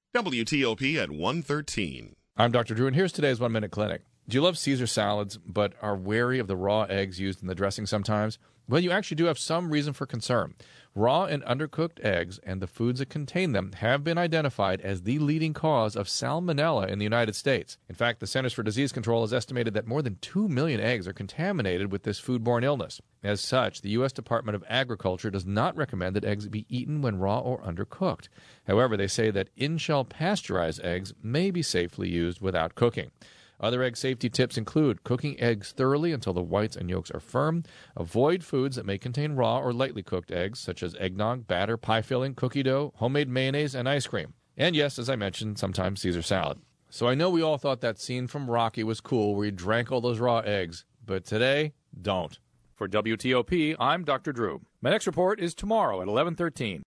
WTOP at 1:13. I'm Dr. Drew, and here's today's 1 Minute Clinic. Do you love Caesar salads but are wary of the raw eggs used in the dressing sometimes? Well, you actually do have some reason for concern. Raw and undercooked eggs and the foods that contain them have been identified as the leading cause of salmonella in the United States. In fact, the Centers for Disease Control has estimated that more than 2 million eggs are contaminated with this foodborne illness. As such, the U.S. Department of Agriculture does not recommend that eggs be eaten when raw or undercooked. However, they say that in-shell pasteurized eggs may be safely used without cooking. Other egg safety tips include cooking eggs thoroughly until the whites and yolks are firm. Avoid foods that may contain raw or lightly cooked eggs, such as eggnog, batter, pie filling, cookie dough, homemade mayonnaise, and ice cream. And yes, as I mentioned, sometimes Caesar salad. So I know we all thought that scene from Rocky was cool where he drank all those raw eggs, but today, don't. For WTOP, I'm Dr. Drew. My next report is tomorrow at 11:13.